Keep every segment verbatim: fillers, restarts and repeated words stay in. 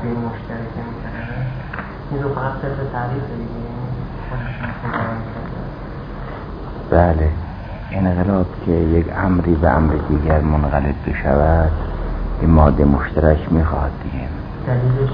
تصویر مشترک میکنه. این رو فقط صرف تعریف دیگه. بله، انقلاب که یک امری به امر دیگر منقلب بشود این ماده مشترک میخواهد دیگه. دلیلش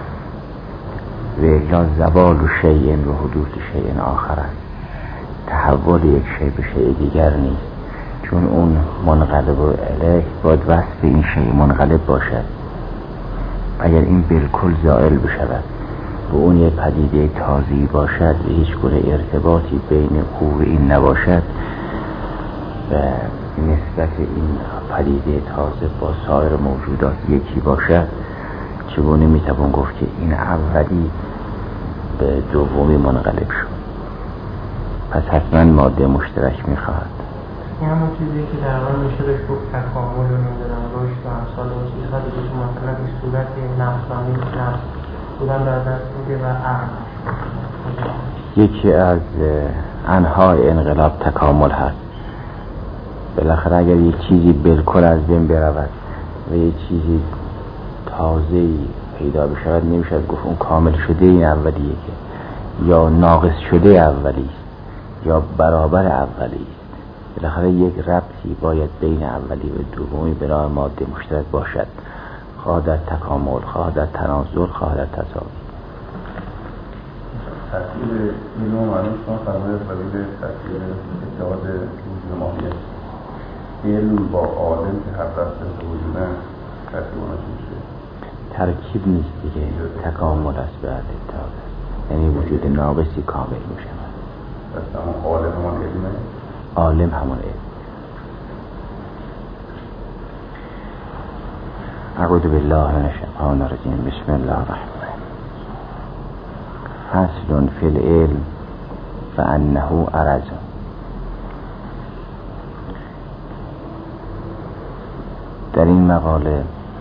و الا زوال و شیء و حدوث شیء آخر است. تحول یک شیء به شیء دیگر نیست، چون اون منقلب الیه باید وصف این شیء منقلب باشد. اگر این بالکل زائل بشود و اون یک پدیده تازه‌ای باشد و هیچ گونه ارتباطی بین او و این نباشد و نسبت این پدیده تازه با سایر موجودات یکی باشد، چگونه میتوان گفت که این اولی به دومی منقلب شد؟ پس حتما ماده مشترک میخواهد. این همون چیزی که در واقع میشه بهش گفت تکامل و نمیدونم رشد و امثال اون چیزها دیگه، که مثلا به صورت نفسانی نفس بودن در دست میده و عقل. یکی از انواع انقلاب تکامل هست. بالاخره اگر یک چیزی بالکل از بین برود و یک چیزی تازه‌ای پیدا بشود نمیشد گفت اون کامل شده این اولیه، که یا ناقص شده اولی است یا برابر اولی است. بالاخره یک ربطی باید بین اولی و دومی به نام ماده مشترک باشد، خواه در تکامل، خواه در تناسل، خواه در تساوی. تأثیر علم و معلوم شما فرمایید قبیل تأثیر اتحاد وجود ماهیت. علم با عالم که هر دست به وجودن ترکیب آنها میشه؟ ترکیب نیست دیگه، تکامل است به اتحاد، یعنی وجود ناقصی کامل میشه. پس همون عالم همان علمه؟ عالم همان علم. اعوذ بالله من الشیطان الرجیم. بسم الله الرحمن الرحیم. فصل فی العلم فانه عرض. در این مقاله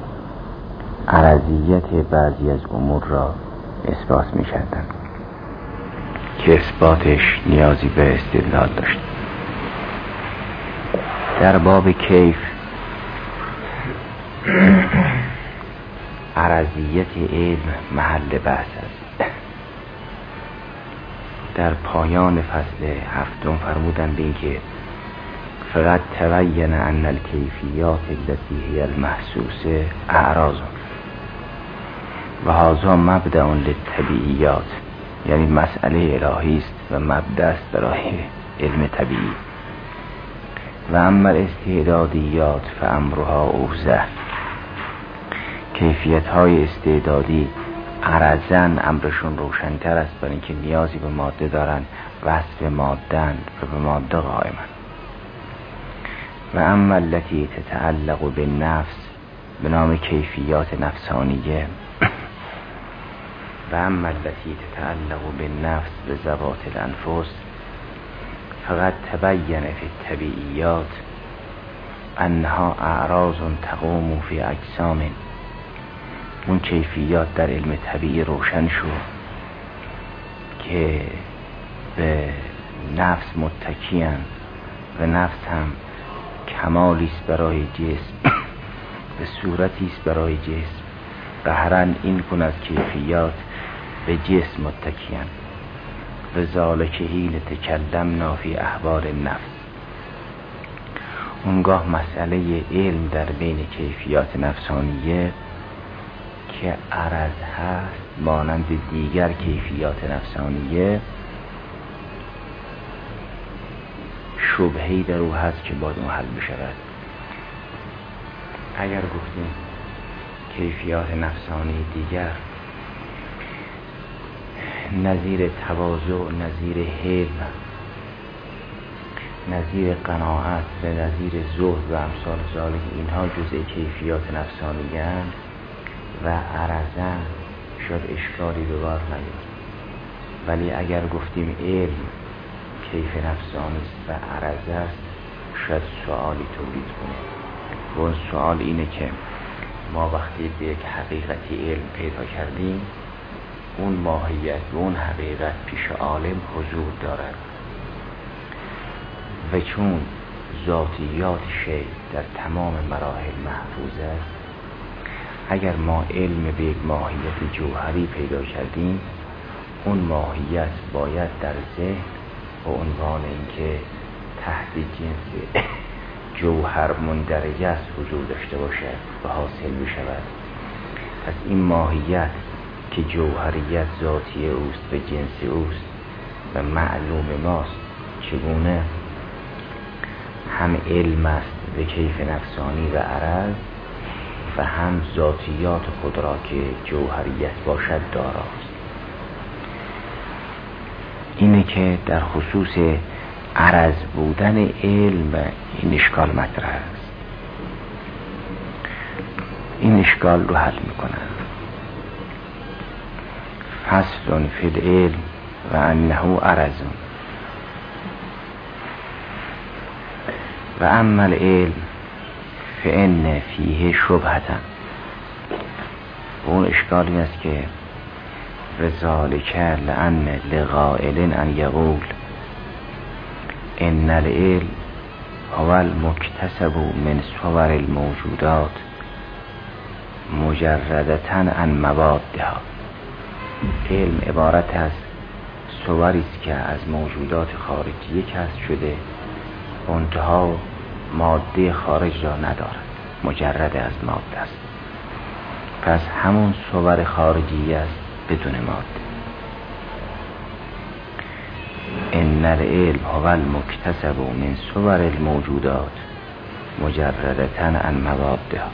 عرضیت بعضی از امور را اثبات می کردند که اثباتش نیازی به استدلال داشت. در باب کیف عرضیت علم محل بحث است. در پایان فصل هفتم فرمودند این که فقط تبین ان الکیفیات التي هي المحسوسه اعراض و هذا مبدأ للطبیعیات، یعنی مسئله الهی است و مبدأ است برای علم طبیعی. و اما استعدادیات فامرها اوضح. کیفیت های استعدادی عرضاً امرشون روشن‌تر است، برای اینکه نیازی به ماده دارن، وصف ماده‌اند و به ماده قائمند. و اما التي تتعلق بالنفس به نام کیفیات نفسانیه و اما التي تتعلق بالنفس به ذوات الانفس فقط تبین فی الطبیعیات انها اعراض تقوم فی اجسام. اون کیفیات در علم طبیعی روشن شد که به نفس متکیان و نفس هم کمالی است برای جسم به صورتی است برای جسم. قهراً این گونه از کیفیات به جسم متکیان و ذالک حین تکلمنا فی احوال النفس. اونگاه مسئله علم در بین کیفیات نفسانیه که عرض هست مانند دیگر کیفیات نفسانیه، شبهه‌ای در او هست که باید اون حل بشود. اگر گفتیم کیفیات نفسانی دیگر نظیر تواضع، نظیر حلم، نظیر قناعت و نظیر زهد و امثال ذالک، اینها جزء کیفیات نفسانی هستند و عرضاً شاید اشکالی به بار نیاد. ولی اگر گفتیم علم کیف نفسانی است و عرض است، شاید سوالی تولید کنه. و اون سوال اینه که ما وقتی به یک حقیقتی علم پیدا کردیم، اون ماهیت و اون حقیقت پیش عالم حضور دارد و چون ذاتیات شیء در تمام مراحل محفوظ است، اگر ما علم به یک ماهیت جوهری پیدا کردیم، اون ماهیت باید در ذهن به عنوان اینکه تحت جنس جوهر مندرج است وجود داشته باشد و حاصل بشود. پس این ماهیت که جوهریت ذاتی اوست و جنس اوست و معلوم ماست، چگونه هم علم است و کیف نفسانی و عرض و هم ذاتیات خود را که جوهریت باشد داراست. اینه که در خصوص عرض بودن علم این اشکال مطرح است. این اشکال رو حل میکنن. فصل فی العلم و انه عرض و اما العلم فان فیه شبهة. اون اشکال این است که وذالک لأن لقائل ان یقول ان العلم هو المکتسب من صور الموجودات مجردة عن موادها. علم عبارت از صوری است که از موجودات خارجی کسب شده، منتها ماده خارج را ندارد، مجرد از ماده است. پس همون صور خارجی است بدون ماده. ان العلم هو المکتسب من صور الموجودات مجردة عن موادها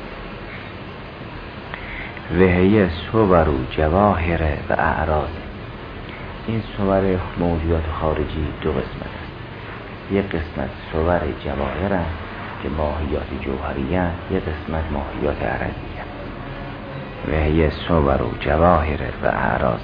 و هی صور جواهر و اعراض. این صور موجودات خارجی دو قسمت است. یک قسمت صور جواهر است که ماهیات جوهری است، یک قسمت ماهیات عرضی است. و هی صور جواهر و اعراض.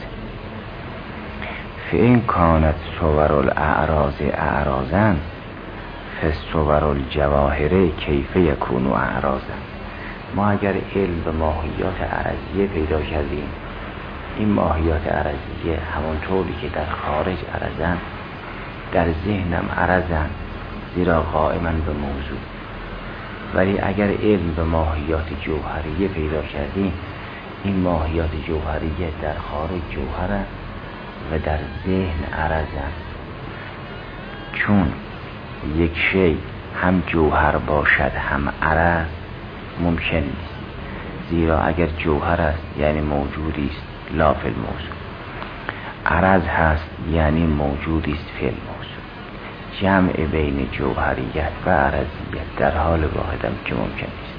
فإن کانت صور الاعراض اعراضا فصور الجواهر کیف یکون اعراضا. ما اگر علم به ماهیات عرضیه پیدا کردیم، این ماهیات عرضیه همونطوری که در خارج عرضن، در ذهنم عرضن، زیرا قائما به موضوع. ولی اگر علم به ماهیات جوهریه پیدا کردیم، این ماهیات جوهریه در خارج جوهرن و در ذهن عرضن. چون یک شی هم جوهر باشد هم عرض ممکن نیست، زیرا اگر جوهر است یعنی موجودی است لا فی الموضوع، عرض هست یعنی موجودی است فی الموضوع. جمع بین جوهریت و عرضیت در حال واحدم که ممکن نیست.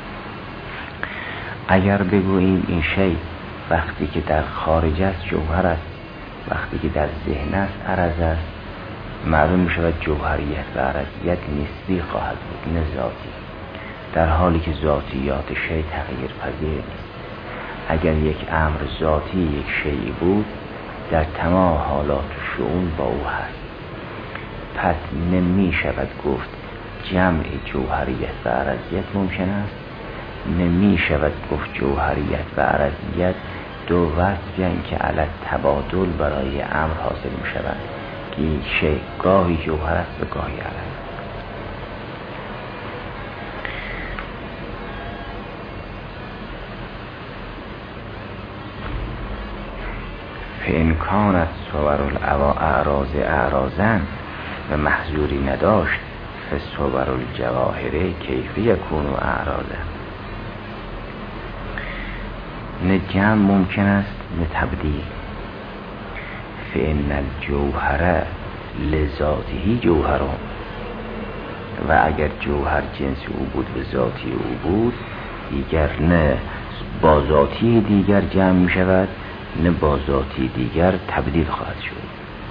اگر بگوییم این شی وقتی که در خارج است جوهر است، وقتی که در ذهن است عرض است، معلوم می شود جوهریت و عرضیت نسبی خواهد بود نه ذاتی، در حالی که ذاتیات شی تغییر پذیر نیست. اگر یک امر ذاتی یک شیء بود، در تمام حالات و شؤون با او هست. پس نمی شود گفت جمع جوهریت و عرضیت ممکن است، نمی شود گفت جوهریت و عرضیت دو وجهن که علی تبادل برای امر حاصل می شود که این شیء گاهی جوهر است و گاهی عرض. فإن کانت صور الاعراض اعراضا و محظوری نداشت فصور الجواهر کیف یکون اعراضا. نه جمع ممکن است نه تبدیل. فإن الجوهر لذاته جوهر، و اگر جوهر جنس او بود و ذاتی او بود، دیگر نه با ذاتی دیگر جمع می شود نه با ذاتی دیگر تبدیل خواهد شد.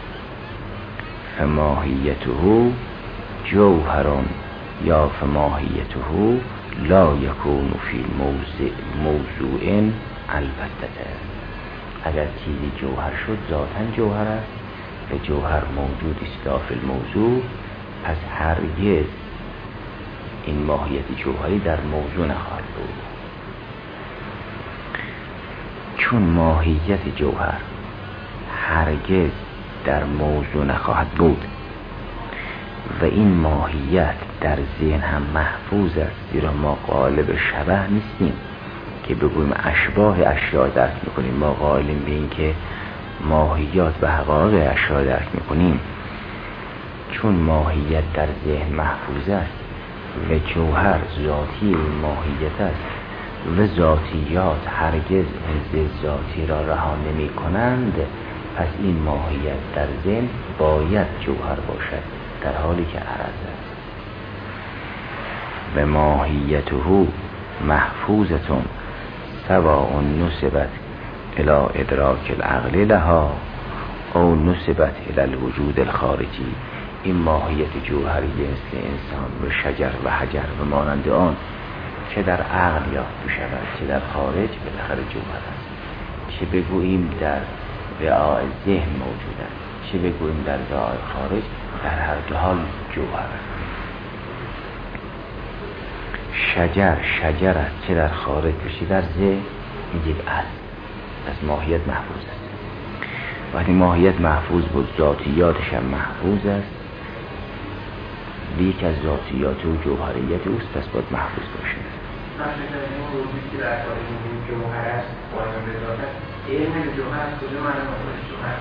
فماهیته جوهر یا فماهیته لا یکون فی موضوع البته. اگر چیزی جوهر شد ذاتاً جوهر است و جوهر موجود است فی الموضوع، پس هرگز این ماهیت جوهری در موضوع نخواهد بود. چون ماهیت جوهر هرگز در موضوع نخواهد بود و این ماهیت در ذهن هم محفوظ است، زیرا ما قالب شبه نیستیم، که بگوییم اشباه اشیاء درک میکنیم، ما قائلیم به این که ماهیات و حقایق اشیاء درک میکنیم، چون ماهیت در ذهن محفوظ است و جوهر ذاتی این ماهیت است و ذاتیات هرگز حز ذاتی را رها نمی کنند، پس این ماهیت در ذهن باید جوهر باشد در حالی که عرض است. و ماهیته محفوظتون سواء نسبت الى ادراک العقل لها او نسبت الى الوجود الخارجی. این ماهیت جوهری مثل انسان و شجر و حجر و مانند آن چه در عقل یافت بشود چه در خارج بالاخره جوهر است. چه بگوییم در وعاء ذهن موجود است چه بگوییم در وعاء خارج، در هر دو حال جوهر است. شجر شجر است چه در خارج چه در ذهن، این یک اصل از ماهیت محفوظ است. وقتی ماهیت محفوظ بود ذاتیاتش هم محفوظ است، یک از ذاتیات و جوهریت اوست، پس باید محفوظ باشه. مثلا این موضوعی که در کار این جوهر است باید بذارد علم جوهر است کجا معنی خودش جوهر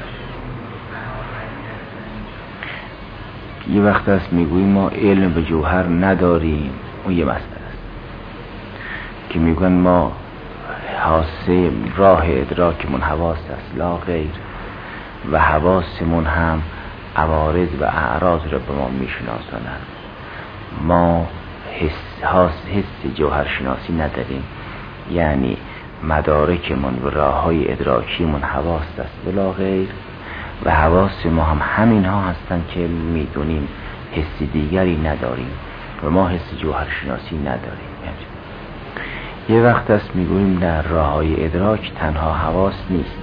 باشه. یه وقت است میگوییم ما علم به جوهر نداریم، اون یه مسئله است که میگن ما حاسه راه ادراکمون حواس است لا غیر و حواسمون هم عوارض و اعراض را به ما میشناسانند. ما حس, حس جوهر شناسی نداریم، یعنی مدارکمون و راه های ادراکیمون حواس است بلا غیر و حواس ما هم همین ها هستند که میدونیم، حس دیگری نداریم و ما حس جوهر شناسی نداریم. یه وقت است میگوییم در راه های ادراک تنها حواس نیست،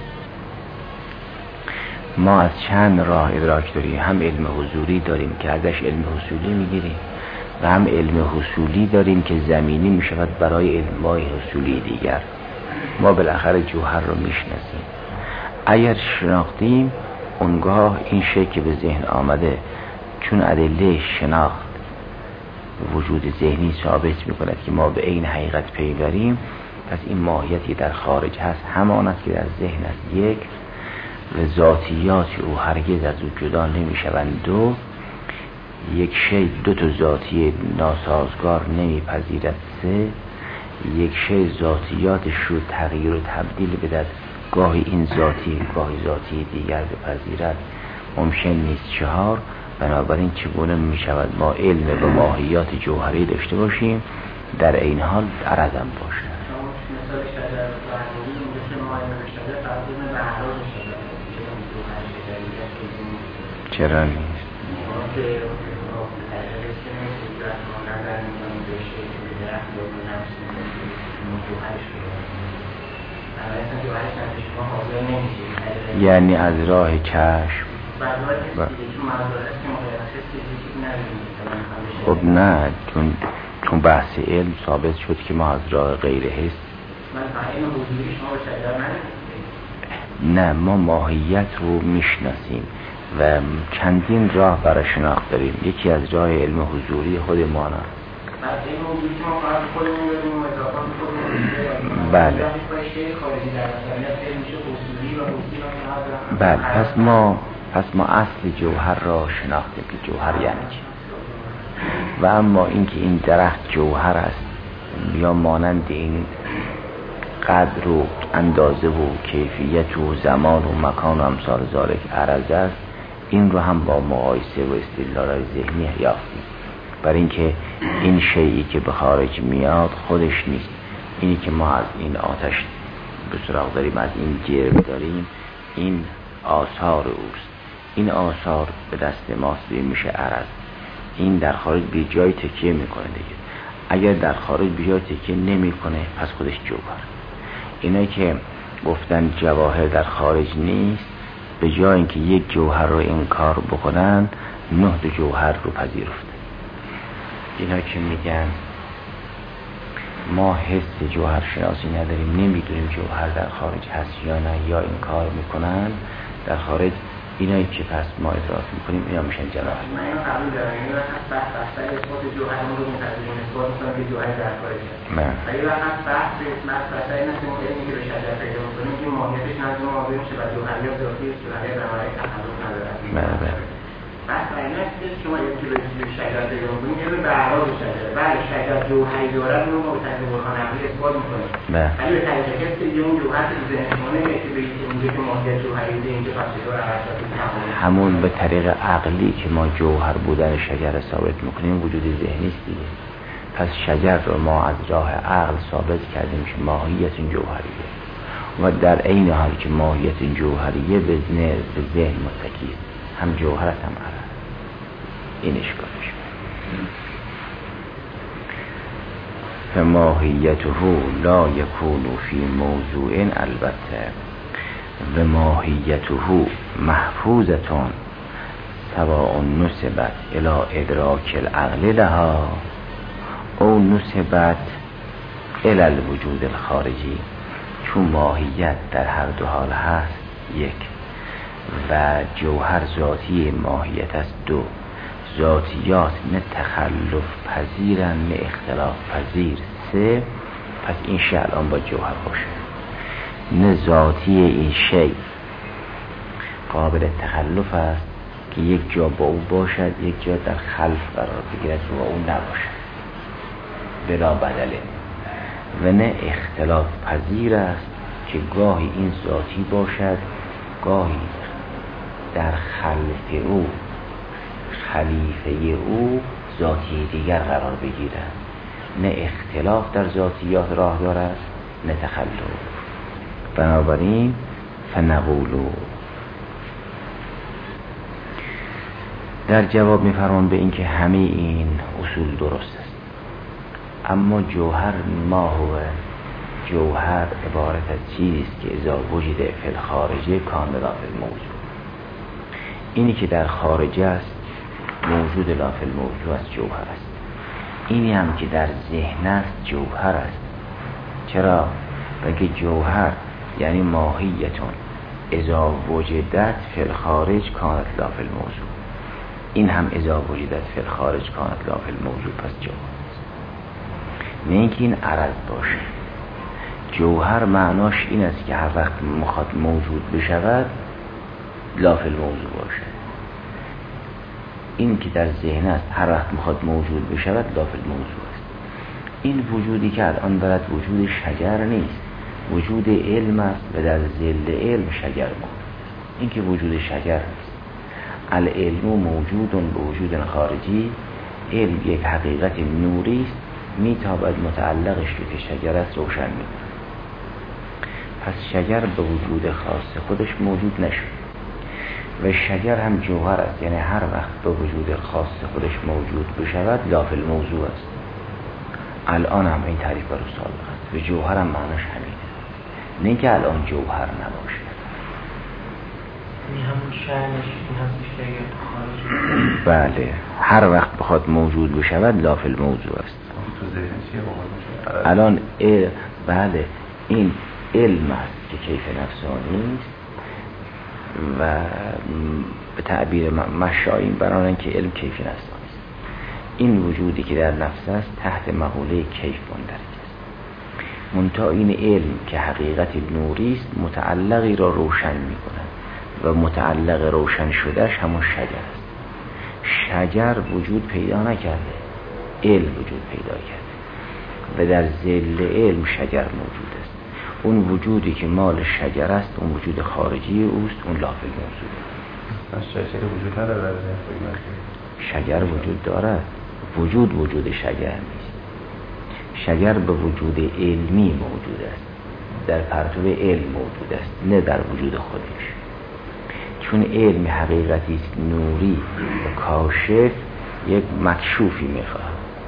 ما از چند راه ادراک داریم، هم علم حضوری داریم که ازش علم حصولی میگیریم و هم علم حصولی داریم که زمینی میشود برای علم‌های حصولی دیگر. ما بالاخره جوهر رو میشناسیم، اگر شناختیم اونگاه این شی که به ذهن آمده چون ادله شناخت وجود ذهنی ثابت میکند که ما به این حقیقت پی بریم، پس این ماهیتی در خارج هست همان است که در ذهن است یک و ذاتیات او هرگز از او جدا نمیشوند دو. یک شی دو تا ذاتی ناسازگار نمیپذیرد سه. یک شی ذاتیاتش رو تغییر و تبدیل بدهد، گاهی این ذاتی گاهی ذاتی دیگر بپذیرد ممکن نیست چهار. بنابراین چگونه میشود ما علم به ماهیات جوهری داشته باشیم در این حال عرضم باشه. چرا نیست؟ یعنی از راه چشم ب... خب نه، چون چون بحث علم ثابت شد که ما از راه غیر حس نه، ما ماهیت رو میشناسیم و چندین راه برای شناخت داریم. یکی از راه علم حضوری خود ما نه. بله بله پس ما پس ما اصل جوهر را شناختیم که جوهر یعنی چی، و اما اینکه این درخت جوهر است یا مانند این قدر و اندازه و کیفیت و زمان و مکان و امثال ذالک عرض است، این رو هم با مقایسه و استدلال ذهنی یافتیم. برای اینکه این شیئی که به خارج میاد خودش نیست، اینی که ما از این آتش به سراغ داریم، از این جرم داریم، این آثار اوست. این آثار به دست ماست میشه عرض. این در خارج بی جای تکیه میکنه دیگه. اگر در خارج بی جای تکیه نمیکنه پس خودش جوهر. اینایی که گفتن جواهر در خارج نیست، به جای اینکه یک جوهر رو انکار بکنن نه دو جوهر رو پذیرفت. اینا که میگن ما حس جوهر شناسی نداریم، نمیدونیم جوهر در خارج هست یا نه، یا انکار میکنن در خارج، اینایی که پس ما ادراک میکنیم اینا میشن جناح. من اینو قبول دارم، این وقت بحث بحث اثبات جوهرمون رو متعلق اثبات میکنم که جوهر در خارج است. ولی وقت بحث بحث این است که علمی که به شجر پیدا میکنیم که ماهیتش نزد ما واضح میشه و جوهریات ذاتی است که برای بنابراین تخلف ندارد. بله. بحث این است که شما علمی که به شجر پیدا میکنیم علم به اعراض شجره. بله شجر جوهری دارد رو ما به طریق برهان عقلی اثبات میکنیم. ولی به طریق کسی که اون جوهر که ذهن شما نمیاد که به اینجا که ماهیت جوهری ده اینجا پس چطور همون به طریق عقلی که ما جوهر بودن شجر ثابت میکنیم وجود ذهنی است دیگه. پس شجر رو ما از راه عقل ثابت کردیم که ماهیت این جوهریه و در عین حال که ماهیت این جوهریه به ذهن متکی است، هم جوهرت هم عقل. این اشکالش فماهیته لا یکون فی موضوع البته و ماهیته محفوظتون سواء نسبت الى ادراک العقل لها او نسبت الى الوجود الخارجی. چون ماهیت در هر دو حال هست یک و جوهر ذاتی ماهیت است دو، ذاتیات نه تخلف پذیرن نه اختلاف پذیر سه، پس این شی الان با جوهر باشه. نه ذاتی این شی قابل تخلف است که یک جا با او باشد یک جا در خلف قرار بگیرد و با او نباشد بلا بدله، و نه اختلاف پذیر است که گاهی این ذاتی باشد گاهی در خلف او خلیفه او ذاتی دیگر قرار بگیرد. نه اختلاف در ذاتیات راه دارد نه تخلف. بنابراین فنقولو در جواب میفرمان به این که همه این اصول درست است، اما جوهر ما هو جوهر عبارت از چیزی که اذا وجود فی الخارجه کان لا فی الموجود. اینی که در خارجه است موجود لا فی الموجود است جوهر است. اینی هم که در ذهن است جوهر است. چرا؟ بلکه جوهر یعنی ماهیتون اذا وجدت فی الخارج کانت لا فی الموجود. این هم اذا وجدت فی الخارج کانت لا فی الموجود، پس جوهر است. نه اینکه این عرض باشه. جوهر معناش این است که هر وقت مخاط موجود بشود لا فی الموجود باشه. این که در ذهن است هر وقت میخواد موجود بشود لا فی الموجود است. این وجودی که الان دارد وجود شجر نیست، وجود علم است و در ذل علم شجر موجود. این که وجود شجر نیست. العلم موجود به وجود خارجی. علم یک حقیقت نوری است، میتابد متعلقش رو که شجر است روشن می‌کند. پس شجر به وجود خاص خودش موجود نشد و شجر هم جوهر است، یعنی هر وقت به وجود خاص خودش موجود بشود لا فی الموضوع است. الان هم این تعریف برای سابق است و جوهر هم معناش همینه، نه اینکه الان جوهر نباشه. این همون شأنش این هم بیشتر خارج. بله، هر وقت بخواد موجود بشود لا فی الموضوع است. تو ذهن چیه بابا؟ الان ال... بله این علم است که کیف نفسانی است و به تعبیر مشایین برانن که علم کیف نفسانی است. این وجودی که در نفس است تحت مقوله کیف مندرج است. منتها این علم که حقیقت نوری است متعلقی را روشن می کند و متعلق روشن شدهش همون شجر است. شجر وجود پیدا نکرده، علم وجود پیدا کرده و در ذل علم شجر موجود است. اون وجودی که مال شجر است اون وجود خارجی اوست، اون لا فی الموجود است. شجر وجود نداره. شجر وجود دارد، وجود وجود شجر نیست. شجر به وجود علمی موجود است، در پرتو علم موجود است، نه در وجود خودش. چون علم حقیقتی است نوری و کاشف، یک مکشوفی میخواد.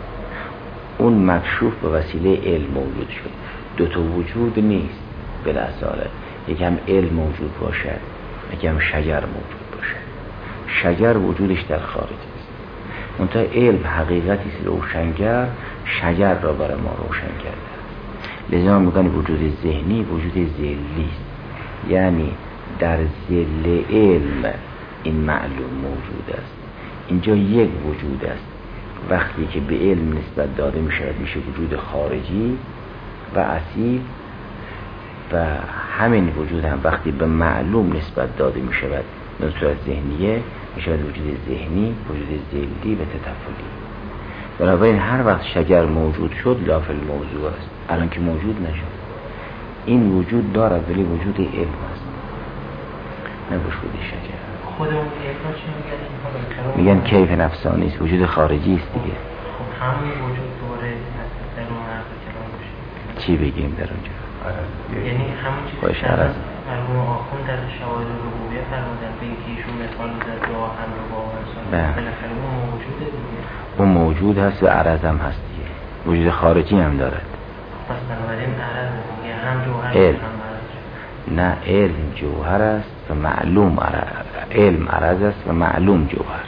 اون مکشوف به وسیله علم موجود شد. دو تا وجود نیست بالاصاله، یکم علم موجود باشد یکم شجر موجود باشد. شجر وجودش در خارج است، منتها علم حقیقتی است روشنگر، شجر را برای ما روشن کرده. لذا میگن وجود ذهنی وجود ذلی است، یعنی در ذل علم این معلوم موجود است. اینجا یک وجود است. وقتی که به علم نسبت داده می شود میشه وجود خارجی و اصیل، و همین وجود هم وقتی به معلوم نسبت داده می شود به صورت ذهنیه می شود وجود ذهنی، وجود ذیلی و تطفلی. بنابراین هر وقت شجر موجود شد لاف الموضوع است. الان که موجود نشد، این وجود دارد ولی وجود علم است، نه وجود شجر. خودمون علم چی میگن؟ میگن کیف نفسانی است، وجود خارجی است دیگه. خب همون وجود دوره در اون حرف کلام باشه. چی بگیم در اونجا؟ یعنی همون چیزی که مرحوم آخوند در شواهد ربوبیه فرمودن به اینکه ایشون مثال می‌زد دو هم رو با انسان، بالاخره اون موجوده دیگه. اون موجود هست و عرض هم هست دیگه، وجود خارجی هم دارد. پس بنابراین عرض دیگه هم جوهر هم عرض. نه، علم جوهر است و معلوم عرض. علم عرض است و معلوم جوهر.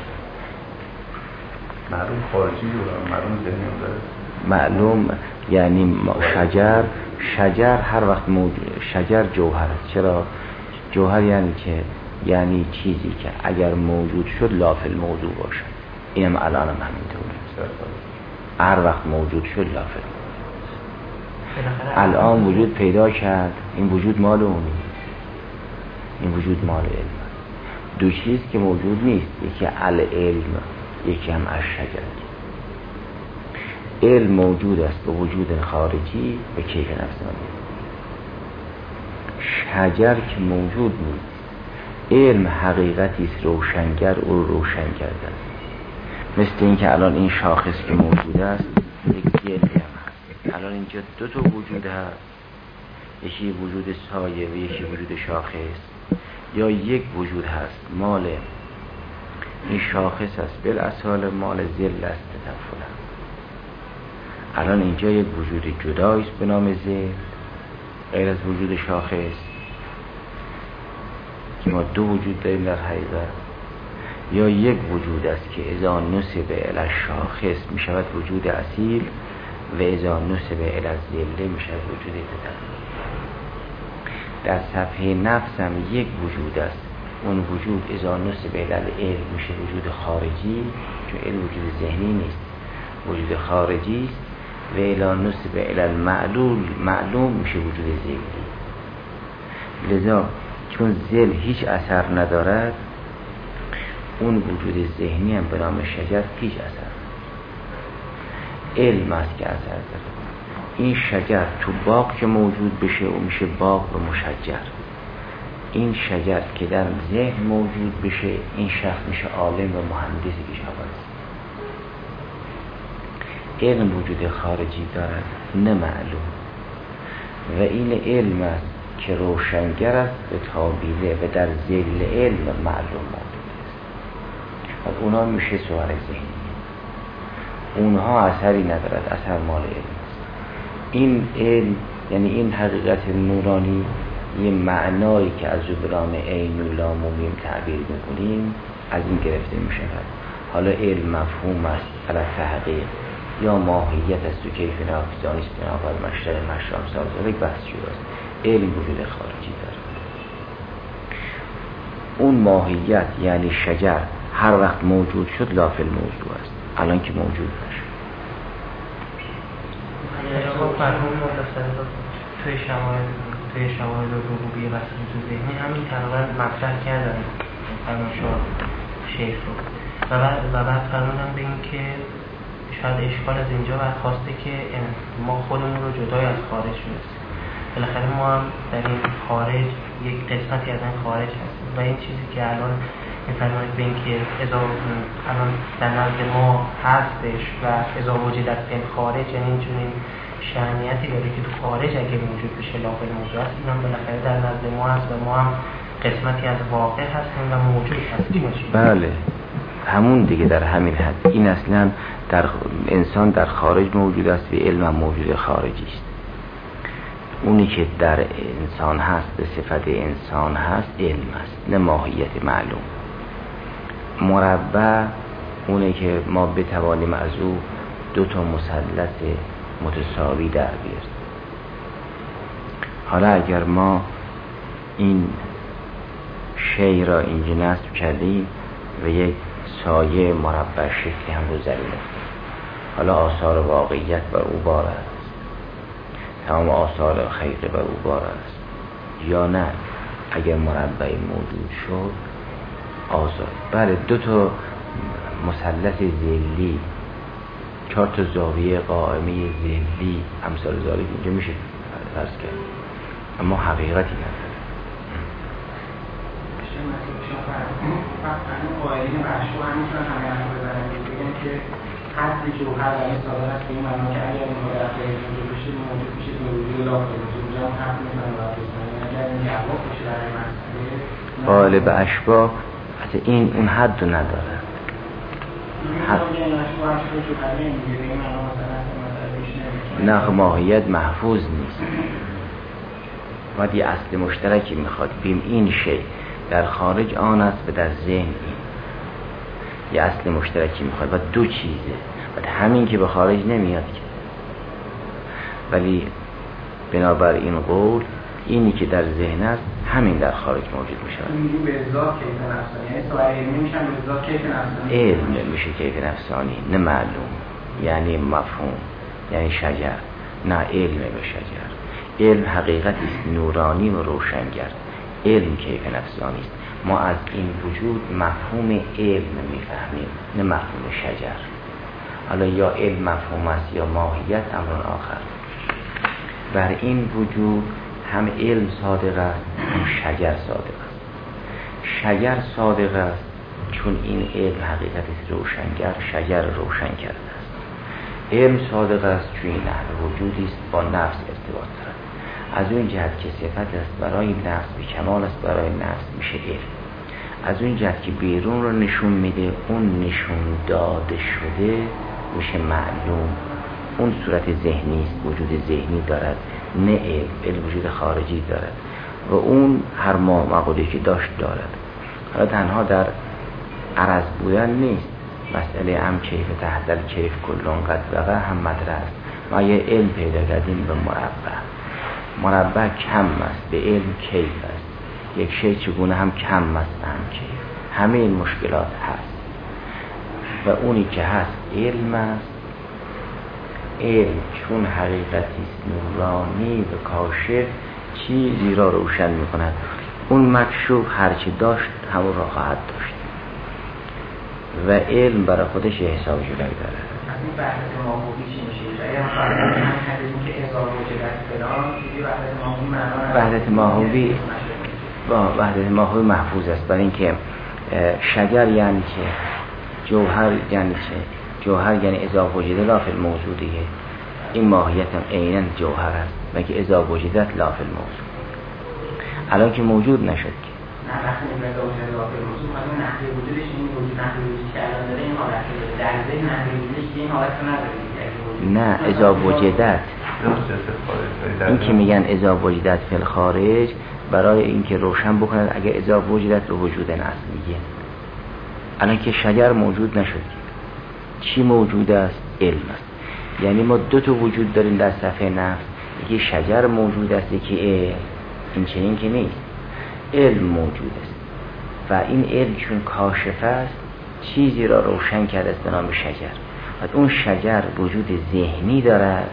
معلوم خارجی و معلوم ذهنی هم داره. معلوم یعنی شجر، شجر هر وقت موجود، شجر جوهر است. چرا؟ جوهر یعنی که یعنی چیزی که اگر موجود شد لاف الموضوع باشد. اینم الان هم همینطوره، هر وقت موجود شد لاف الموضوع. الان وجود پیدا کرد، این وجود مال اونی، این وجود مال علم. دو چیز که موجود نیست، یکی العلم، یکی هم الشجر. علم موجود است به وجود خارجی و کیف نفسانی. شجر که موجود نیست. علم حقیقتی است روشنگر، او روشن کرده است. مثل این که الان این شاخص که موجود است یک جلوه هم هست. الان اینجا دو تا وجود هست، یکی وجود سایه و یکی وجود شاخص. یا یک وجود هست مال این شاخص است، بالاصل مال ذل است تطفل. الان اینجا یک وجود جدایست به نام ذل، غیر از وجود شاخص که ما دو وجود داریم در حقیقت. یا یک وجود است که اذا نسب الی الشاخص می شود وجود اصیل و اذا نسب الی الذل می شود وجود تطفل. در صفحه نفس هم یک وجود است، اون وجود اذا نسب الی العلم میشه وجود خارجی، چون علم وجود ذهنی نیست، وجود خارجی است. و الی نسب الی المعلوم، معلوم میشه وجود ذهنی. لذا چون ذل هیچ اثر ندارد، اون وجود ذهنی هم به نام شجر هیچ اثر. علم است که اثر داره. این شجر تو باغ که موجود بشه او میشه باغ و مشجر. این شجر که در ذهن موجود بشه این شخص میشه عالم و مهندسی که شاید. علم وجود خارجی دارد نه معلوم، و این علم است که روشنگر است به تابیله و در ذل علم معلوم موجود است. و اونا میشه صور ذهنی، اونها اثری ندارد، اثر مال علم است. این علم یعنی این حقیقت نورانی یه معنایی که از جبران عین و لامومیم تعبیر میکنیم از این گرفته میشود. حالا علم مفهوم است علی تحقیق یا ماهیت است و کیف نافذانی است بنابرای مشتر مشرام سازه یک بحث شده است. علم وجود خارجی دارد. اون ماهیت یعنی شجر هر وقت موجود شد لاف الموضوع است، الان که موجود نشد. توی شواهد توی شواهد ربوبیه و وجود ذهنی همین تقریبا مطرح کردن فرمان شاه شیخ رو و بعد و بعد فرمودن به این که شاید اشکال از اینجا برخواسته که ما خودمون رو جدای از خارج شدیم. بالاخره ما هم در این خارج یک قسمتی از این خارج هستیم و این چیزی که الان می‌فرمایید به این که اذا الان در نزد ما هستش و اذا وجود در این خارج، یعنی اینجوری شأنیتی داره که تو خارج اگه موجود بشه لاقل موجود است، این هم بالاخره در نزد ما هست و ما هم قسمتی از واقع هستیم و موجود هستیم. بله همون دیگه، در همین حد. این اصلا در انسان در خارج موجود است و علم هم موجود خارجی است. اونی که در انسان هست به صفت انسان هست علم است نه ماهیت معلوم. مربع اونی که ما بتوانیم از او دو تا مثلث متساوی در بیاریم. حالا اگر ما این شی را اینجا نصب کردیم و یک سایه مربع شکلی هم رو زمین افتاد. حالا آثار واقعیت بر او بار است، تمام آثار خیقه بر او بار است یا نه؟ اگر مربعی موجود شد آثار، بله دو تا مثلث ظلی، چهار تا زاویه قائمه ظلی امثال ذالک اینجا میشه فرض کرد، اما حقیقتی نداره. قائلین مشروع هم میتونن همه هم بزنن بگن که حد جوهر و این صادر است به این معنی که اگر این مدرقه موجود بشه موجود بشه به وجود لاغه بشه اونجا هم حد میتونن باید بزنن اگر این جواب بشه برای مسئله قائل به اشباه حتی این اون حد رو نداره. نه ماهیت محفوظ نیست، باید یه اصل مشترکی میخواد بیم این شی در خارج آن است و در ذهن این یه اصل مشترکی میخواد و دو چیزه و همین که به خارج نمیاد که، ولی بنابر این قول اینی که در ذهن است همین در خارج موجود میشه. میگیم به ازا کیف نفسانی، یعنی سوال علمی میشن به ازا کیف نفسانی. علم میشه کیف نفسانی، نه معلوم، یعنی مفهوم، یعنی شجر، نه علم به شجر. علم حقیقتی است نورانی و روشنگر، علم کیف نفسانی است. ما از این وجود مفهوم علم میفهمیم نه مفهوم شجر. حالا یا علم مفهوم است یا ماهیت امر آخر. بر این وجود هم علم صادق است هم شجر صادق است. شجر صادق است چون این علم حقیقتی است روشنگر، شجر روشن کرده است. علم صادق است چون این نحو وجودی است با نفس ارتباط دارد. از اون جهت که صفت است برای نفس به کمال است برای نفس میشه علم. از اون جهت که بیرون رو نشون میده اون نشون داده شده میشه معلوم. اون صورت ذهنی است، وجود ذهنی دارد، نه علم، علم وجود خارجی دارد و اون هر ما مقوله که داشت دارد. حالا تنها در عرض بودن نیست، مسئله هم کیف تحتل کیف کلون قد وقع هم مدرس. ما یه علم پیدا کردیم به مربع، مربع کم است به علم کیف است، یک شی چگونه هم کم است هم کیف، همه این مشکلات هست و اونی که هست علم است. علم چون حقیقتی است نورانی و کاشف چیزی را روشن میکند، اون مکشوف هرچی داشت همون را خواهد داشت و علم برای خودش حساب جلوی داره. از این وحدت ماهوی چی میشه؟ اگر ما حدیدیم که اضافه وجدت فلان چیزی وحدت ماهوی معنا وحدت ماهوی با وحدت ماهوی محفوظ است. برای اینکه شجر یعنی چه؟ جوهر یعنی چه؟ جوهر یعنی اضافه وجدت لا فی الموجودیه. این ماهیت هم عیناً جوهر است مگه اضافه وجدت لا فی الموجود. الان که موجود نشد که نه وقتی این اضافه وجدت لا فی الموجود خواهد نحوه وجودش این وجود نحوه وجودی که الان داره این حالت داره در ذهن نحوه وجودش این حالت نداره. نه اضافه وجدت این که میگن اضافه وجدت فی الخارج برای اینکه روشن بکنند اگه اضافه وجدت به وجود اصل میگه. الان که شجر موجود نشد چی موجود است؟ علم است. یعنی ما دو تا وجود داریم در صفحه نفس، یکی شجر موجود است یکی علم. این چنین که نیست، علم موجود است و این علم چون کاشف است چیزی را روشن کرده است به نام شجر و اون شجر وجود ذهنی دارد،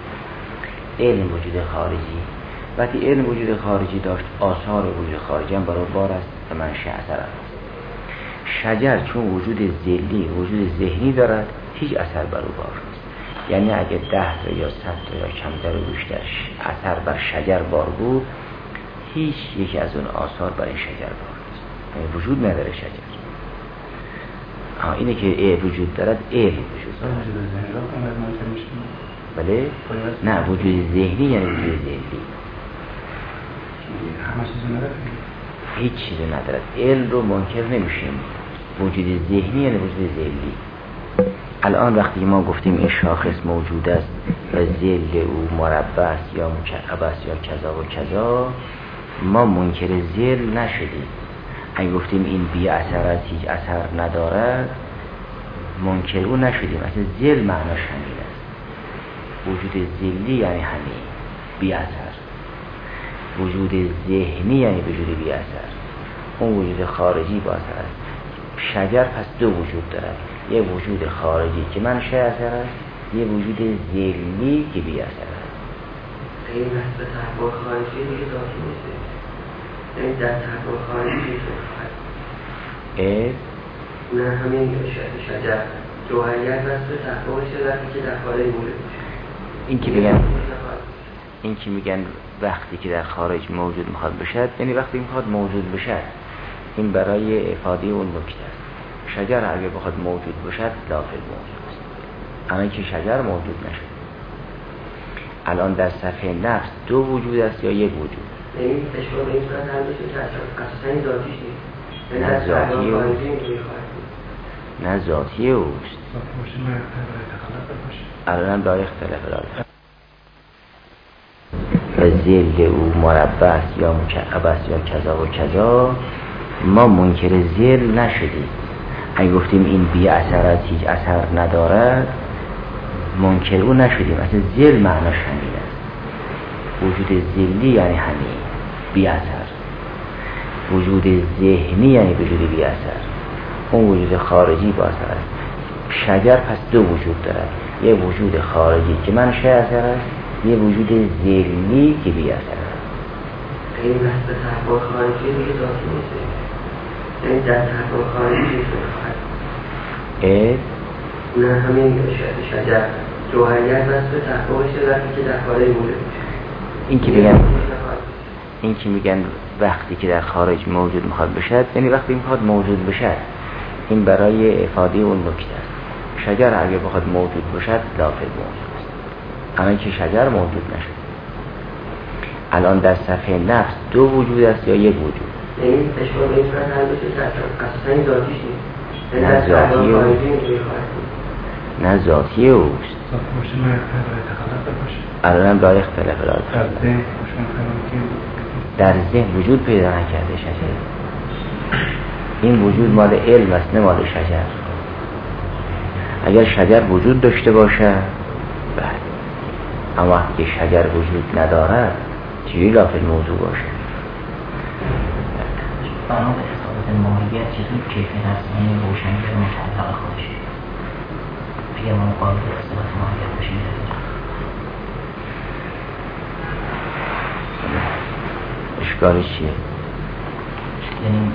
علم وجود خارجی. وقتی علم وجود خارجی داشت آثار وجود خارجی هم برای بار است و منشأ اثر است. شجر چون وجود ذلی وجود ذهنی دارد هیچ اثر بر او بار نیست. یعنی اگه ده تا یا صد تا یا کمتر و بیشتر اثر بر شجر بار بود هیچ یکی از اون آثار بر این شجر بار نیست، یعنی وجود نداره شجر. ها اینه که ای وجود دارد علم وجود دارد. بله؟ نه وجود ذهنی یعنی وجود ذهنی هیچ چیزی ندارد. علم رو منکر نمیشیم. وجود ذهنی یعنی وجود ذهنی. الان وقتی ما گفتیم این شاخص موجود است و ذل او مربع است یا مکعب است یا کذا و کذا، ما منکر ذل نشدیم. اگه گفتیم این بی اثر است هیچ اثر ندارد منکر او نشدیم. اصلا ذل معناش همین است. وجود ذلی یعنی همین بی اثر. وجود ذهنی یعنی وجود بی اثر. اون وجود خارجی با اثر است. شجر پس دو وجود دارد، یه وجود خارجی که منشأ اثر است، یه وجود ذلی که بی اثر است. این بحث به تحول خارجی دیگه داخل میشه، یعنی در تحول خارجی چطور خواهد؟ اه؟ نه همین شجر جوهریت بحث به تحول شدتی که در خارج مولد میشه. این که میگن این که میگن وقتی که در خارج موجود میخواد بشد، یعنی وقتی میخواد موجود بشد، این برای افاده اون نکته است. شجر اگر بخواد موجود بشد داخل موجود است، اما که شجر موجود نشد. الان در صفحه نفس دو وجود است یا یک وجود؟ یعنی اشباه به این صورت هم بشه که اساسا این ذاتیش نیست، نه ذاتی اوست، نه ذاتی اوست، الان لا اختلاف داره. و ذل او مربع است یا مکعب است یا کذا و کذا، ما منکر ذل نشدیم. اگه گفتیم این بی اثر است، هیچ اثر ندارد، منکر او نشدیم. اصلا ذل معناش همین است. وجود ذلی یعنی همین، بی اثر. وجود ذهنی یعنی وجود بی اثر. اون وجود خارجی با اثر است. شجر پس دو وجود دارد، یه وجود خارجی که منشأ اثر است، یه وجود ذلی که بی اثر است. این بحث به تحول خارجی دیگه داخل میشه، یعنی در تحول خارجی چطور خواهد؟ اه؟ نه همین شجر جوهریت بحث به تحول شدتی که در خارج مولد میشه. این که میگن این که میگن وقتی که در خارج موجود میخواد بشد، یعنی وقتی میخواد موجود بشد، این برای افاده اون نکته است. شجر اگر بخواد موجود بشد داخل موجود است، اما که شجر موجود نشد. الان در صفحه نفس دو وجود است یا یک وجود؟ یعنی اشباه به این صورت هم بشه که اساسا این ذاتیش نیست، نه ذاتی اوست، نه ذاتی اوست، الان لا اختلاف داره. در ذهن وجود پیدا نکرده شجر. این وجود مال علم است، نه مال شجر. اگر شجر وجود داشته باشه بله، اما وقتی که شجر وجود ندارد چیزی داخل موضوع باشه. بنا به اثبات ماهیت چطور کیف نفسانی روشنگر متعلق خودش اگر ما مقابل اثبات ماهیت باشیم؟ اشکالش چیه؟ یعنی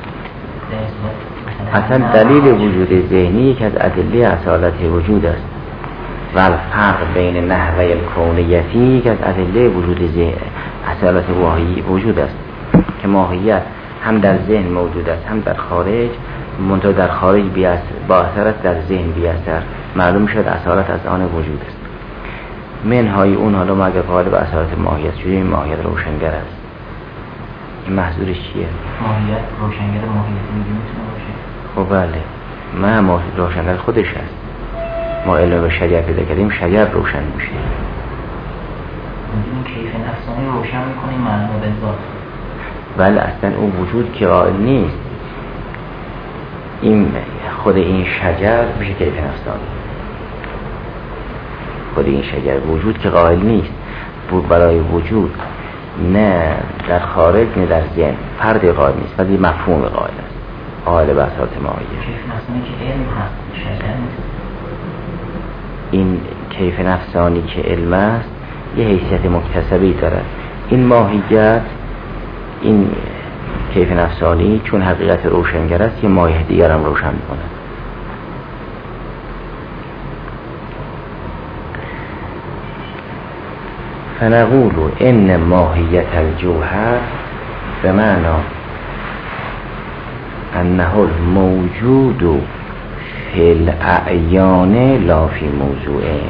اصلا دلیل وجود ذهنی یک از ادله اصالت وجود است و الفرق بین نحوه الکونیتی یک از ادله وجود ذهن اصالت وجود است که ماهیت هم در ذهن موجود است هم در خارج، منتها در خارج با اثر است، در ذهن بی اثر. معلوم شد اصالت از آن وجود است. منهای اون حالا ما اگر قائل به اصالت ماهیت شده، این ماهیت روشنگر است. این محضورش چیه؟ ماهیت روشنگر ماهیت میتونه باشه؟ خب بله، ما ماهیت روشنگر خودش هست. ما علم به شجر پیدا کردیم، شجر روشن میشه. این کیف نفسانی روشن میکنه این معنی به ذات. بله اصلا اون وجود که قائل نیست، این خود این شجر میشه کیف نفسانی. خود این شجر وجود که قائل نیست، بود برای وجود نه در خارج نه در ذهن فرد قائل نیست، ولی مفهوم قائل است، قائل به اساس ماهیت. کیف نفسانی که علم هست شجر نیست. این کیف نفسانی که علم است یه حیثیت مکتسبی دارد. این ماهیت، این کیف نفسانی چون حقیقت روشنگر است، یه ماهیت دیگر هم روشن می‌کند. فنقول ان ماهیت الجوهر به معنی انه الموجود فی الاعیان لا فی موضوعه.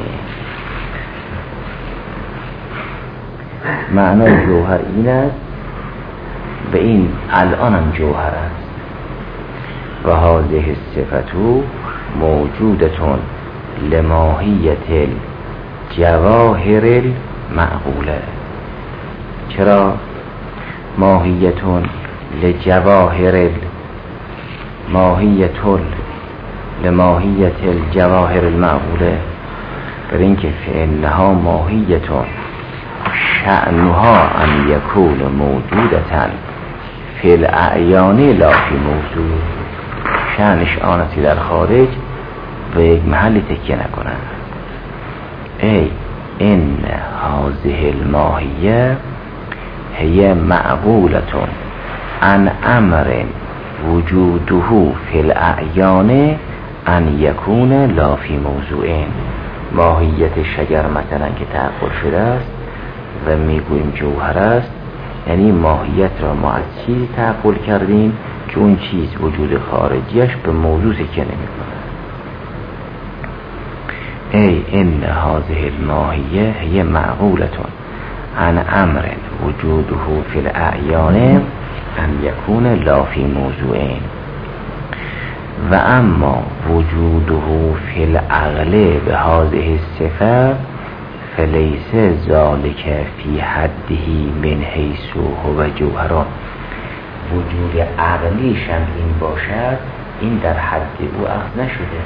معنای جوهر این است به این الان هم جوهر است و هذه الصفت موجودتون لماهیت الجواهر المعقوله. چرا؟ ماهیتون لجواهر ماهیتون لماهیت الجواهر المعقوله، بر اینکه فإنها ماهیتون شأنها ان یکون موجودتن فی الاعیان لا فی موضوع، شأنش آن است که در خارج به یک محلی تکیه نکنند. ای ان هذه الماهیه هی معقولتون عن امر وجوده فی الاعیان ان یکون لا فی موضوعین. ماهیت شجر مثلا که تعقل شده است و میگوییم جوهر است، یعنی ماهیت را ما از چیزی تعقل کردیم که اون چیز وجود خارجیش به موضوع تکیه نمی‌کند. ای ان هذه الماهیه هی معقولتون عن امر وجوده فی الاعیان ان یکون لا فی موضوعین و اما وجوده فی العقل به هذه الصفه فلیس ذالک فی حده من حیث هو جوهران. وجود عقلیش هم این باشد، این در حد او اخذ نشده.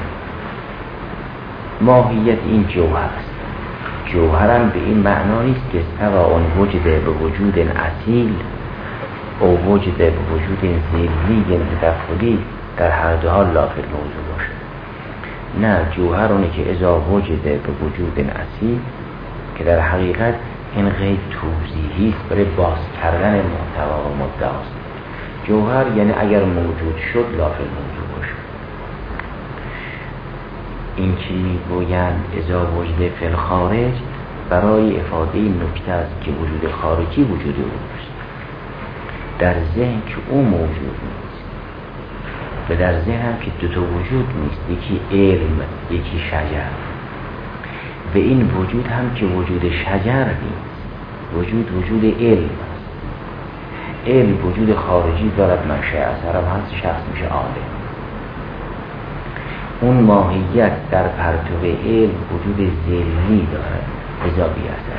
ماهیت این جوهر است. جوهرم به این معنا نیست که سواء وجد به وجود اصیل او وجد به وجود ذهنی یا تدخلی، در هر دو حال لا فی الموضوع باشد. نه، جوهر اونه که اذا وجد به وجود اصیل که در حقیقت این غیر توضیحی است برای باز کردن محتوا و مدعاست. جوهر یعنی اگر موجود شد لا فی الموضوع باشد. این که میگویند اذا وجد فی الخارج برای افاده این نکته است که وجود خارجی وجود اوست، در ذهن که او موجود نیست و در ذهن هم که دو تا وجود نیست، یکی علم یکی شجر، و این وجود هم که وجود شجر نیست، وجود وجود علم است. علم وجود خارجی دارد، منشأ اثر هم هست، شخص میشه عالم. اون ماهیت در پرتو علم وجود ذهنی دارد، اضافی اثر.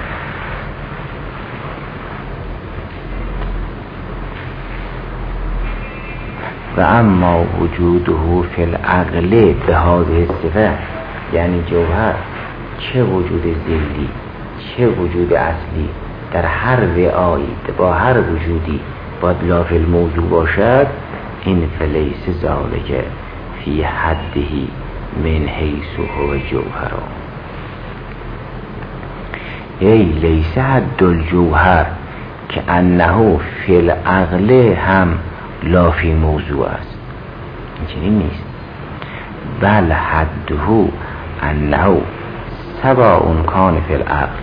و اما وجوده فی العقل به هذه الصفه، یعنی جوهر چه وجود ذهنی چه وجود اصلی در هر وعایی با هر وجودی باید لا فی الموضوع باشد، این فلیس ذالک فی حده من حیث هو جوهر. ای لیس حد الجوهر که انه فی العقل هم لا فی موضوع است، این چنین نیست. بل حده انه سواء کان فی العقل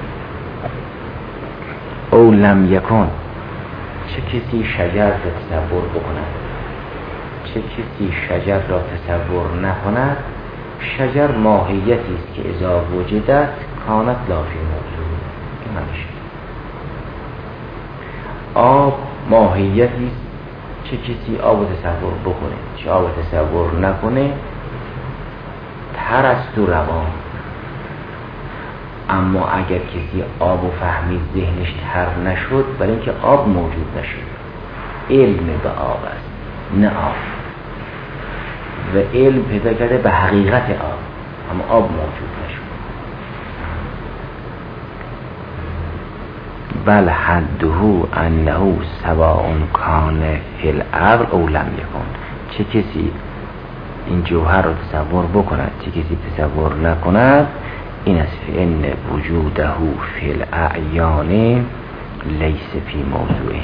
او لم یکن. چه کسی شجر را تصور بکند، چه کسی شجر را تصور نکند، شجر ماهیتی است که اذا وجدت کانت لا فی موضوع. این همیشه آب ماهیتی است، چه کسی آب تصور بکنه چه آب تصور نکنه تر است و روان. اما اگر کسی آب و فهمید ذهنش تر نشد، برای اینکه آب موجود نشد. علم به آب است نه آب، و علم پیدا کرده به حقیقت آب، اما آب موجود نشد. بل حده انه سواء کان فی العقل او لم یکن. چه کسی این جوهر رو تصور بکند چه کسی تصور نکند، این است فإن وجوده فی الاعیان لیس فی موضوعه.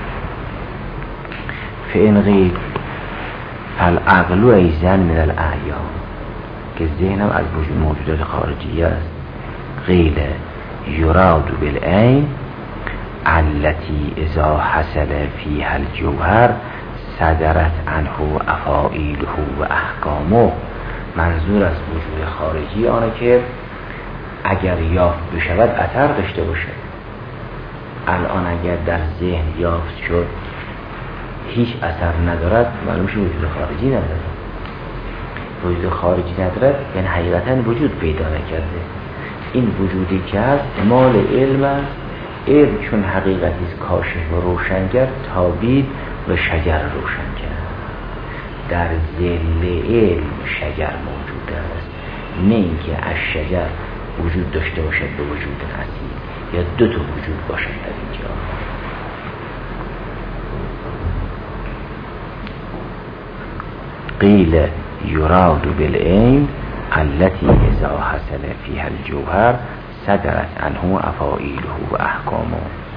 فإن غیر فالعقل ایضا من الاعیان، که ذهن هم از وجود موجودات خارجی است. قیل یراد بالعین التي اذا حصل فيها الجوهر صدرت عنه افاعیله و احکامه. منظور از وجود خارجی آنه که اگر یافت بشود اثر داشته باشد. الان اگر در ذهن یافت شد هیچ اثر ندارد، معلوم شد وجود خارجی ندارد. وجود خارجی ندارد یعنی حقیقتا وجود پیدا نکرده. این وجودی که هست مال علم است. علم چون حقیقتی است کاشف و روشنگر، تابید و شجر روشن کرد. در ذل علم شجر موجود است، نه اینکه از شجر وجود داشته باشد به وجود اصیل، یا دو تا وجود باشد در اینجا. قیل یراد بالعین التي اذا حصل فيها الجوهر صدرت عنه افاعیله و احکامه.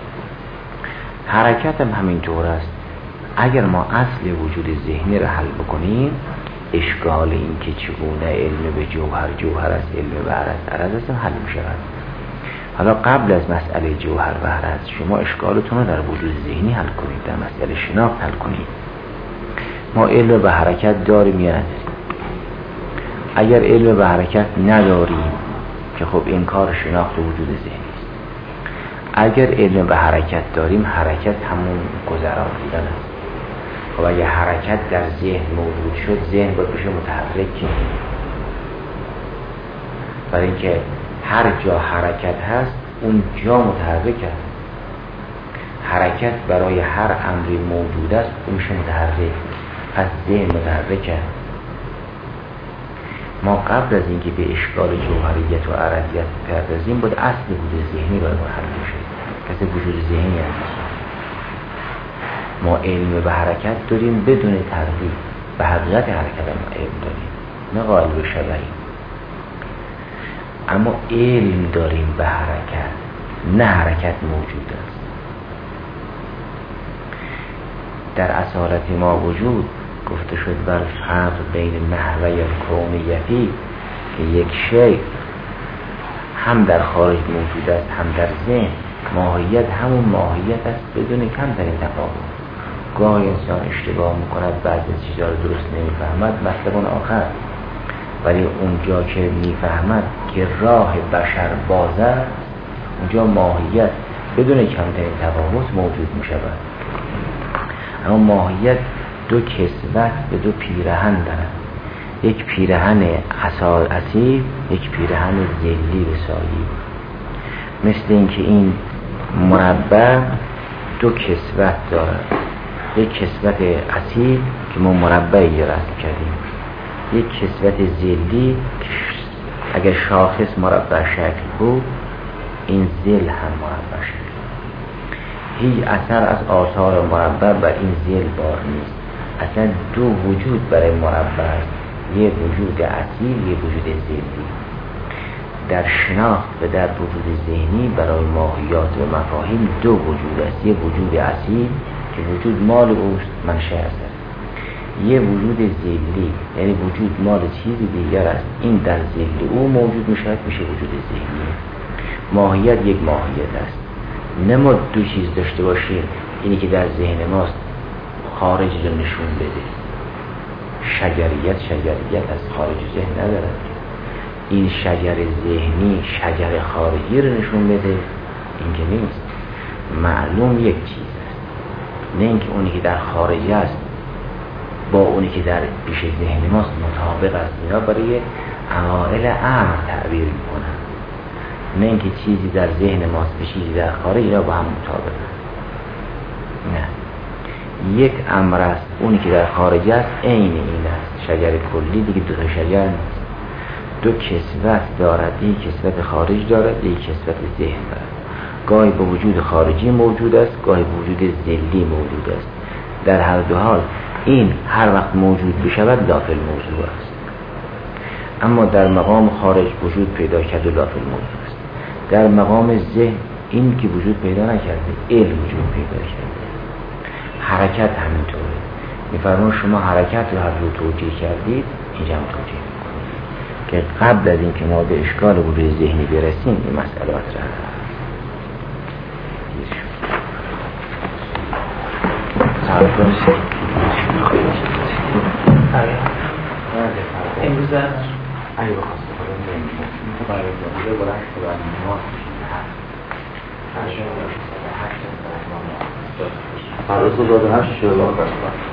حرکت هم همینطور است. اگر ما اصل وجود ذهنی را حل بکنیم، اشکال این که چگونه علم به جوهر جوهر است، علم به عرض عرض است حل می شود. حالا قبل از مسئله جوهر و عرض شما اشکالتون رو در وجود ذهنی حل کنید، در مسئله شناخت حل کنید. ما علم به حرکت داریم یا نداریم؟ اگر علم به حرکت نداریم که خب این کار شناخت وجود ذهنی است. اگر علم به حرکت داریم، حرکت همون گذران بودن است. خب اگر حرکت در ذهن موجود شد، ذهن باید بشه متحرک. برای اینکه هر جا حرکت هست اون جا متحرک است. حرکت برای هر امری موجود است اون میشه متحرک، پس ذهن متحرک است. ما قبل از اینکه به اشکال جوهریت و عرضیت بپردازیم باید اصل وجود ذهنی باید حل بشه. کسی وجود ذهنی هست. ما علم به حرکت داریم بدون تردید، به حقیقت حرکت ما علم داریم، نه قائل به شبهیم. اما علم داریم به حرکت، نه حرکت موجود است. در اصالت ما وجود گفته شد بر فرق بین نحوه کونیتی که یک شی هم در خارج موجود است هم در ذهن، ماهیت همون ماهیت است بدون کمترین تفاوت. گاهی انسان اشتباه میکند، بعضی چیزا رو درست نمیفهمد، مطلب آخر، ولی اونجا که میفهمد که راه بشر باز است، اونجا ماهیت بدون کمترین تفاوت موجود میشود. اما ماهیت دو کسوت به دو پیرهن دارد، یک پیرهن اصیل، یک پیرهن ذلی و سایی. مثل اینکه این مربع دو کسوت دارد، یک کسوت اصیل که ما مربعی رسم کردیم، یک کسوت ذلی اگر شاخص مربع شکل بود این ذل هم مربع شکل. هیچ اثر از آثار مربع بر این ذل بار نیست. اصلا دو وجود برای مربع است، یه وجود اصیل، یه وجود ذلی. در شناخت و در وجود ذهنی برای ماهیات و مفاهیم دو وجود است، یه وجود اصیل که وجود مال اوست، منشأ است، یه وجود ذلی یعنی وجود مال چیزی دیگر است، این در ذل او موجود میشود، میشه وجود ذهنی. ماهیت یک ماهیت است، نه ما دو چیز داشته باشیم، اینی که در ذهن ماست خارج رو نشون بده. شجریت شجریت از خارج ذهن ندارد. این شجر ذهنی شجر خارجی رو نشون بده، این که نیست. معلوم یک چیز است، نه اینکه اونی که در خارج است با اونی که در پیش ذهن ماست مطابق است. اینا برای عوارض امر تعبیر میکنن، نه اینکه چیزی در ذهن ماست به چیزی در خارج، اینا با هم مطابق است. نه، یک امر است، اونی که در خارج است عین این است. شجر کلی دیگه دو تا شجر نیست، دو کسوت دارد، یک کسوت خارج دارد، یک کسوت ذهن دارد. گاهی به وجود خارجی موجود است، گاهی به وجود ذلی موجود است. در هر دو حال این هر وقت موجود بشود لافل موضوع است. اما در مقام خارج وجود پیدا کرده لافل موضوع است. در مقام ذهن این که وجود پیدا نکرده، علم وجود پیدا کرده. حرکت همینطوره. میفرمون شما حرکت رو هر رو توجیه کردید، اینجا هم توجیه میکنید که قبل از اینکه ما به اشکال وجود ذهنی برسیم این مسئلات را امروز اگه بخواست بخواست نمیشه برای جامعه بلند شده برای نماز هشت فرصت داده هشت شده